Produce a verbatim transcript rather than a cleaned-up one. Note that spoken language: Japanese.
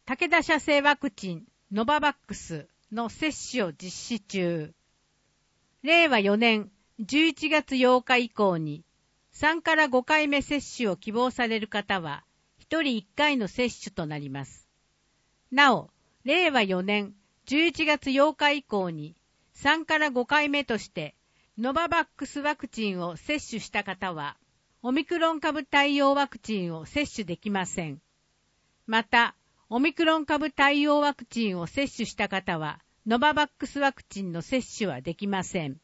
武田社製ワクチンノババックスの接種を実施中。れいわよねんじゅういちがつようか以降にさんからごかいめ接種を希望される方はひとりいっかいの接種となります。なお、れいわよねんじゅういちがつようか以降にさんからごかいめとしてノババックスワクチンを接種した方はオミクロン株対応ワクチンを接種できません。また、オミクロン株対応ワクチンを接種した方はノババックスワクチンの接種はできません。